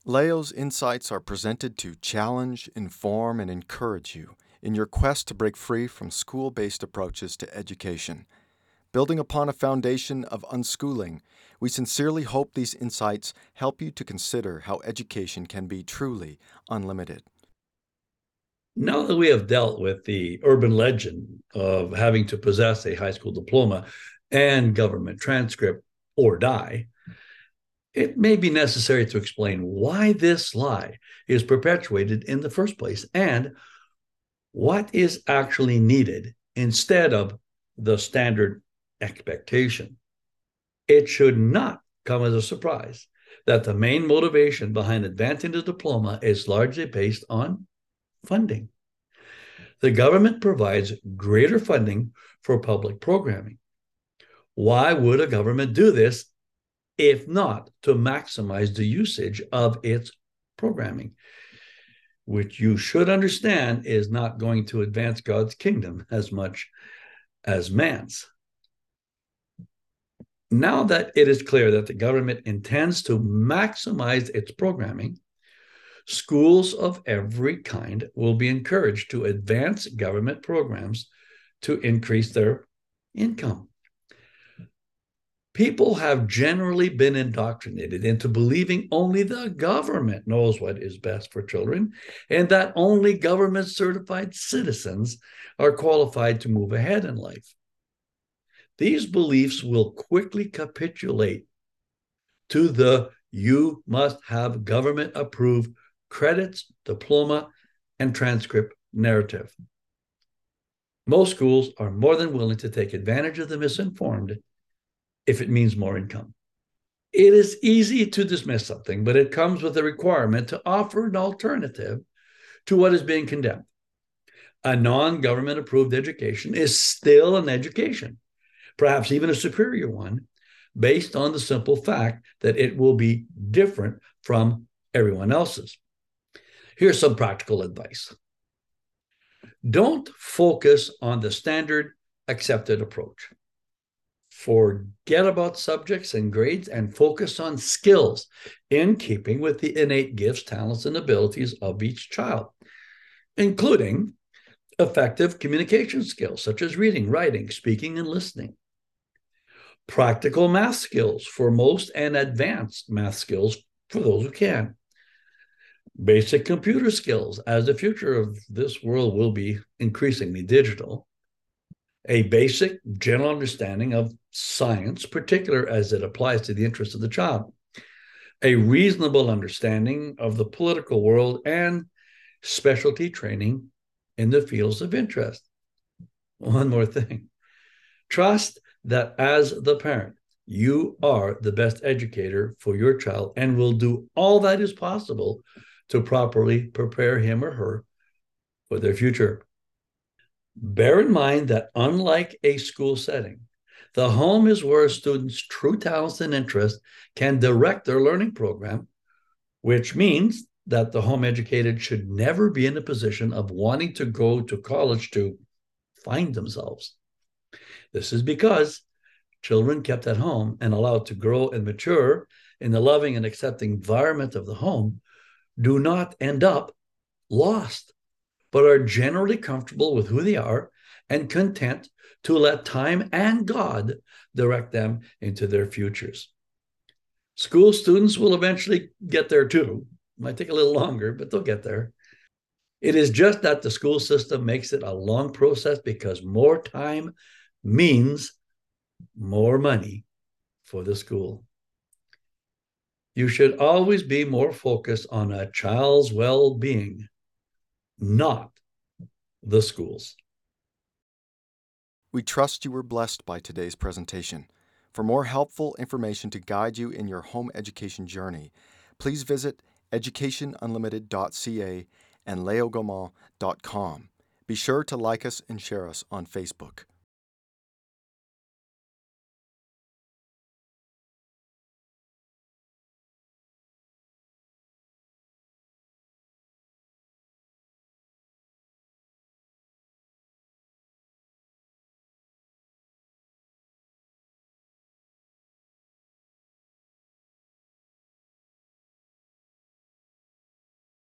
Leo's insights are presented to challenge, inform, and encourage you in your quest to break free from school-based approaches to education. Building upon a foundation of unschooling, we sincerely hope these insights help you to consider how education can be truly unlimited. Now that we have dealt with the urban legend of having to possess a high school diploma and government transcript or die, it may be necessary to explain why this lie is perpetuated in the first place and what is actually needed instead of the standard expectation. It should not come as a surprise that the main motivation behind advancing the diploma is largely based on funding. The government provides greater funding for public programming. Why would a government do this if not to maximize the usage of its programming, which you should understand is not going to advance God's kingdom as much as man's? Now that it is clear that the government intends to maximize its programming, schools of every kind will be encouraged to advance government programs to increase their income. People have generally been indoctrinated into believing only the government knows what is best for children and that only government certified citizens are qualified to move ahead in life. These beliefs will quickly capitulate to the you must have government approved credits, diploma, and transcript narrative. Most schools are more than willing to take advantage of the misinformed if it means more income. It is easy to dismiss something, but it comes with a requirement to offer an alternative to what is being condemned. A non-government approved education is still an education, perhaps even a superior one, based on the simple fact that it will be different from everyone else's. Here's some practical advice. Don't focus on the standard accepted approach. Forget about subjects and grades and focus on skills in keeping with the innate gifts, talents, and abilities of each child, including effective communication skills such as reading, writing, speaking, and listening. Practical math skills for most and advanced math skills for those who can. Basic computer skills, as the future of this world will be increasingly digital. A basic general understanding of science, particularly as it applies to the interests of the child. A reasonable understanding of the political world and specialty training in the fields of interest. One more thing. Trust that as the parent, you are the best educator for your child and will do all that is possible to properly prepare him or her for their future. Bear in mind that unlike a school setting, the home is where a student's true talents and interests can direct their learning program, which means that the home educated should never be in a position of wanting to go to college to find themselves. This is because children kept at home and allowed to grow and mature in the loving and accepting environment of the home do not end up lost, but are generally comfortable with who they are and content to let time and God direct them into their futures. School students will eventually get there too. Might take a little longer, but they'll get there. It is just that the school system makes it a long process because more time means more money for the school. You should always be more focused on a child's well-being, not the schools. We trust you were blessed by today's presentation. For more helpful information to guide you in your home education journey, please visit educationunlimited.ca and leogaumont.com. Be sure to like us and share us on Facebook.